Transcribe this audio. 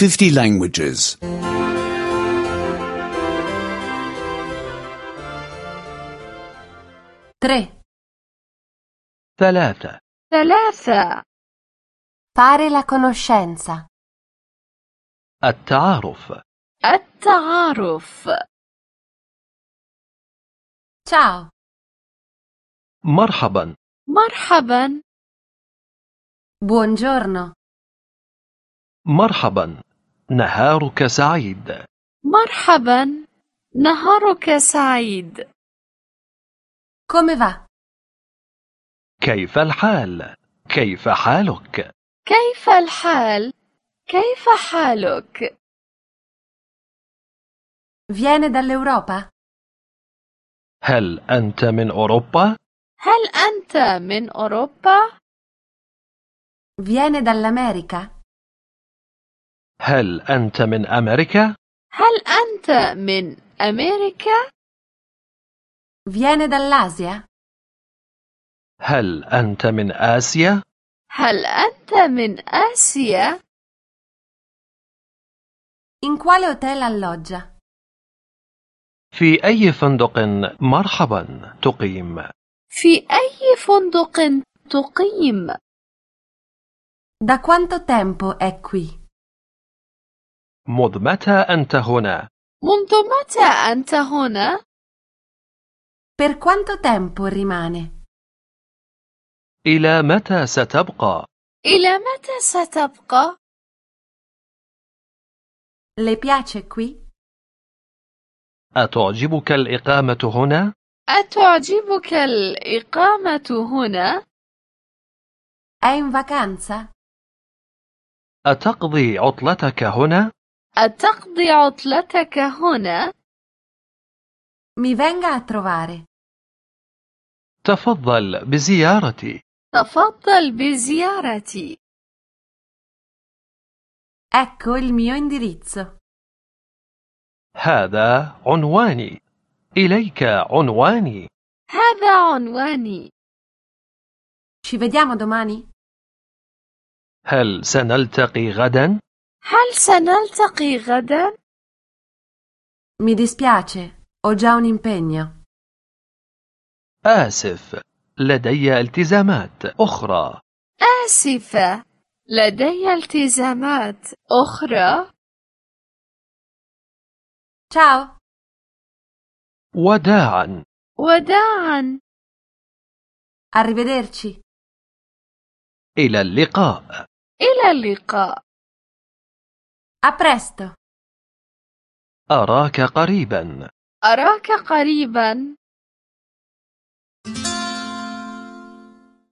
50 languages. 3. 3. Fare la conoscenza. التعارف. Ciao. مرحبا. Buongiorno. مرحبا. نهارك سعيد. Come va? كيف الحال؟ كيف حالك؟ Viene dall'Europa? هل أنت من أوروبا؟ Viene dall'America? هل أنت من أمريكا؟ Viene dall'Asia? هل أنت من آسيا؟ In quale hotel alloggia? في أي فندق مرحبا تقيم؟ Da quanto tempo è qui? منذ متى أنت هنا؟ Per quanto tempo rimane? إلى متى ستبقى؟ Le piace qui? أتعجبك الإقامة هنا؟ È in vacanza? أتقضي عطلتك هنا؟ Mi venga a trovare. تفضل بزيارتي. Ecco il mio indirizzo. هذا عنواني. إليك عنواني. Ci vediamo domani? هل سنلتقي غدا؟ Mi dispiace, ho già un impegno. آسف، لدي التزامات أخرى. Ciao. وداعا. Arrivederci. إلى اللقاء. A presto. أراك قريبا.